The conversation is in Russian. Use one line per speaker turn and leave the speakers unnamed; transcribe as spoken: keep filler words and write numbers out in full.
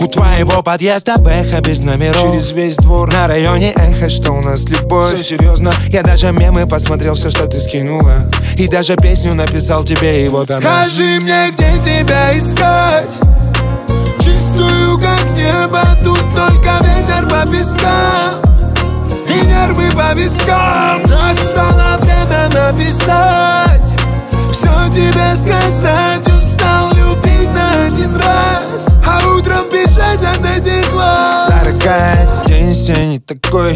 У твоего подъезда Бэха без номеров,
через весь двор
на районе эхо, что у нас любовь.
Все серьезно.
Я даже мемы посмотрел, все, что ты скинула, и даже песню написал тебе, и вот она.
Скажи мне, где тебя искать? Чистую, как небо, тут только ветер по пескам и нервы по вискам. Настало время написать, все тебе сказать. Устал любить на один раз, а утром бежать от этих глаз.
Дорогая, день сегодня такой.